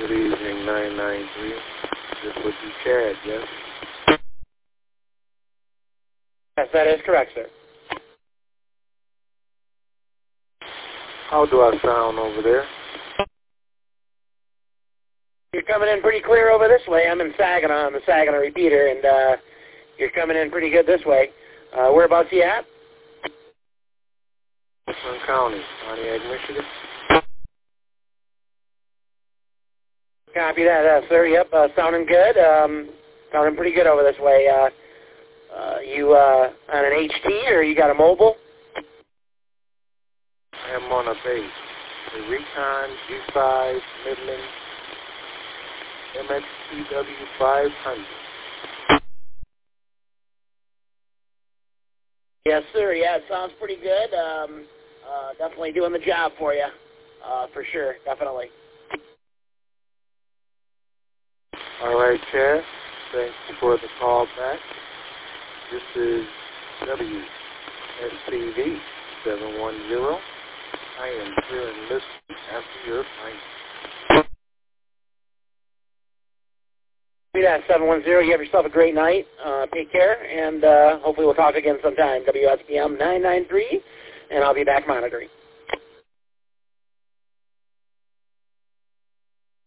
Good evening, 993. This would be Chad, yes? Yes, that is correct, sir. How do I sound over there? You're coming in pretty clear over this way. I'm in Saginaw. I'm the Saginaw repeater, and you're coming in pretty good this way. Whereabouts you at? Flint County, Pontiac, Michigan. Copy that, sir. Yep, sounding good. Sounding pretty good over this way. You on an HT or you got a mobile? I am on a base. The Recon G5 Midland MXTW 500. Yes, sir. Yeah, it sounds pretty good. Definitely doing the job for you, for sure. Definitely. All right, Chad. Thanks for the call back. This is WSCV 710. I am here and listening after your time. Yeah, 710. You have yourself a great night. Take care, and hopefully we'll talk again sometime. WSPM 993, and I'll be back monitoring.